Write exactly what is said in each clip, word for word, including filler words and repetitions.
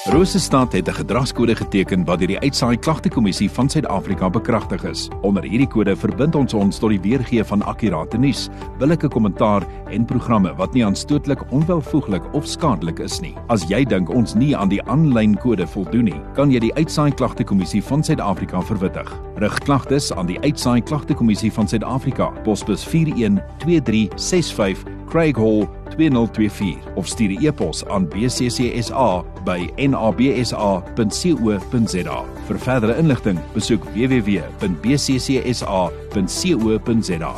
Rosestad het 'n gedragskode geteken wat deur die Uitsaai Klagtekommissie van Suid-Afrika bekragtig is. Onder hierdie kode verbind ons ons tot die weergee van akkurate nuus, billike kommentaar en programme wat nie aanstootlik, onwelvoeglik of skadelik is nie. As jy dink ons nie aan die aanlyn kode voldoen nie, kan jy die Uitsaai Klagtekommissie van Suid-Afrika verwittig. Rig klagtes aan die Uitsaai Klagtekommissie van Suid-Afrika, posbus vier een twee drie ses vyf, Craig Hall twee nul twee vier of stuur 'n e-pos aan b c c s a by n a b s a punt co punt z a. Vir verdere inligting, besoek w w w punt b c c s a punt co punt z a.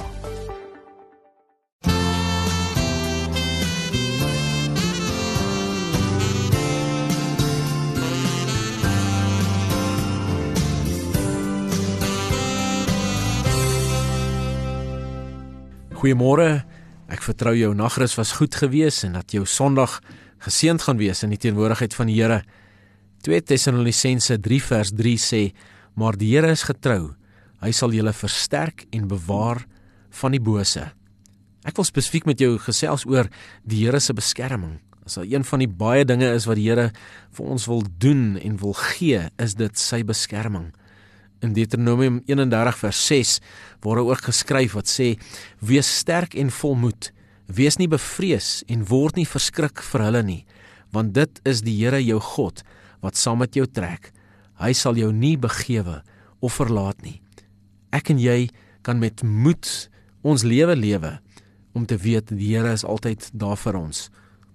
Goeiemôre. Ek vertrou jou nagrus was goed gewees en dat jou Sondag geseënd gaan wees in die teenwoordigheid van die Here. twee Tessalonisense drie vers drie sê, maar die Here is getrou, hy sal julle versterk en bewaar van die bose. Ek wil spesifiek met jou gesels oor die Here se beskerming. As daar een van die baie dinge is wat die Here vir ons wil doen en wil gee, is dit sy beskerming. In Deuteronomium eenendertig vers ses word ook geskryf wat sê, wees sterk en volmoed, wees nie bevrees en word nie verskrik vir hulle nie, want dit is die Here jou God wat saam met jou trek. Hy sal jou nie begewe of verlaat nie. Ek en jy kan met moed ons lewe lewe om te weet die Here is altyd daar vir ons.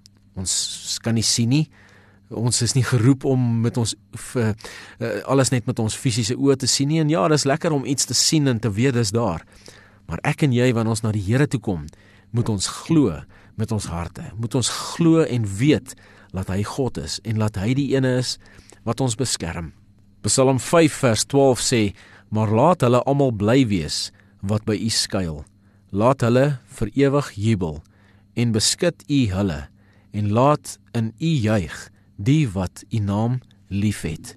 Ons kan nie sien nie. Ons is nie geroep om met ons uh, alles net met ons fisiese oë te sien nie. En ja, dit is lekker om iets te sien en te weet dis daar. Maar ek en jy, wanneer ons na die Here toe kom, moet ons glo met ons harte. Moet ons glo en weet dat hy God is en dat hy die ene is wat ons beskerm. Psalm vyf vers twaalf sê, maar laat hulle almal bly wees wat by u skuil. Laat hulle vir ewig jubel en beskut u hulle en laat in u juig die wat u naam liefhet.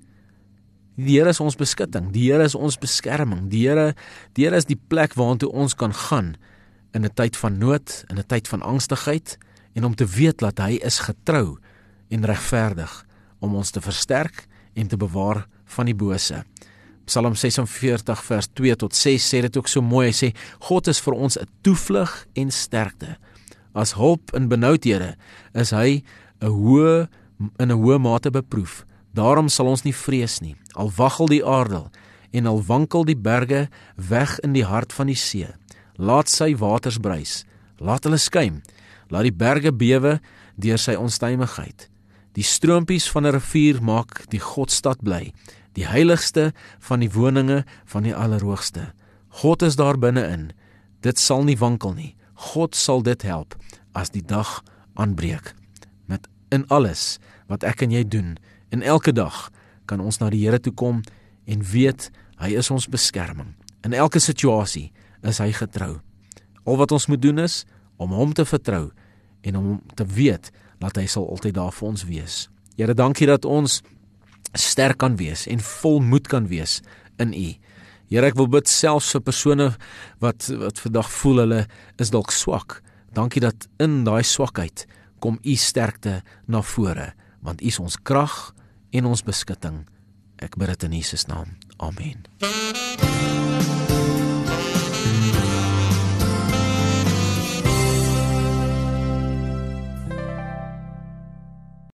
Die Here is ons beskutting, die Here is ons beskerming, die Here, die Here is die plek waartoe ons kan gaan in 'n tyd van nood, in 'n tyd van angstigheid, en om te weet dat hy is getrou en regverdig om ons te versterk en te bewaar van die bose. Psalm ses en veertig vers twee tot ses sê dit ook so mooi, hy sê, God is vir ons 'n toevlug en sterkte. As hulp in benoudhede is hy 'n hoë in 'n hoë mate beproef. Daarom sal ons nie vrees nie, al waggel die aarde en al wankel die berge weg in die hart van die see. Laat sy waters bruis, laat hulle skuim, laat die berge bewe deur sy onstuimigheid. Die stroompies van 'n rivier maak die Godstad bly, die heiligste van die woninge van die Allerhoogste. God is daar binne-in, dit sal nie wankel nie. God sal dit help as die dag aanbreek. Met in alles wat ek en jy doen, en elke dag kan ons na die Here toe kom en weet, hy is ons beskerming. In elke situasie is hy getrou. Al wat ons moet doen is, om hom te vertrou, en om te weet, dat hy sal altyd daar vir ons wees. Here, dankie dat ons sterk kan wees, en vol moed kan wees in u. Here, ek wil bid selfs vir persone wat, wat vandag voel, hulle is dalk swak. Dankie dat in daai swakheid, kom u sterkte na vore, want u is ons krag en ons beskutting. Ek bid dit in Jesus naam. Amen.